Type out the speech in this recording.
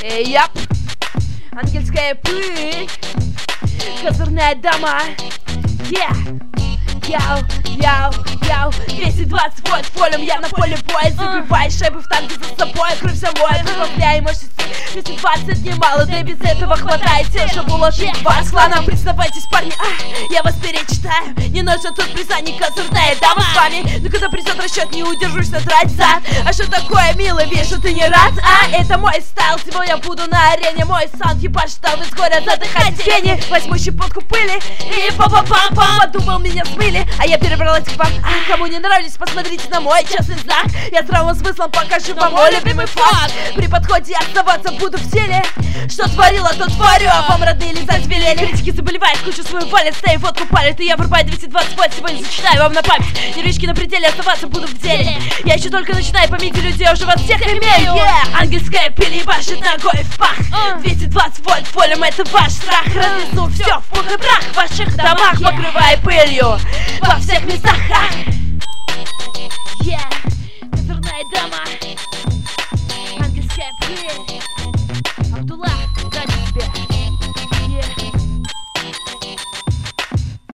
Яп. Ангельская пыль. Козырная дама. Яу, яу, яу. 220 вольт полем, я на поле боя. Забивай шайбы в танке за собой. Кровь вся моя, прибавляй мощности. 220 немало, да и без этого хватает. Те же уложить вас кланом. Признавайтесь, парни, я вас перечитаю. Не нужен тут признаний, козырная дама с вами. Но когда придет расчет, не удержусь надрать зад. А что такое, милый, вижу, ты не рад? Это мой стайл, сегодня я буду на арене. Мой саунд, ебать, что вы с горя задыхаетесь в пене. Возьму щепотку пыли и па-па-пам-пам. Подумал, меня смыли, а я перебралась к вам. Кому не нравились, посмотрите на мой честный знак. Я здравым смыслом покажу вам мой любимый факт. При подходе оставаться буду в теле. Что творила, то творю, а вам родные лизать велели. Критики заболевают, кучу свою валят, стей водку палят. И я врубаю 220 вольт, сегодня зачитаю вам на память. Нервички на пределе, оставаться буду в деле. Я еще только начинаю, помните людей, уже вас всех имею. Ангельская пыль ебашит ногой в пах. 220 вольт полем, это ваш страх. Разнесу все в пух и прах в ваших домах, покрывая пылью во всех местах.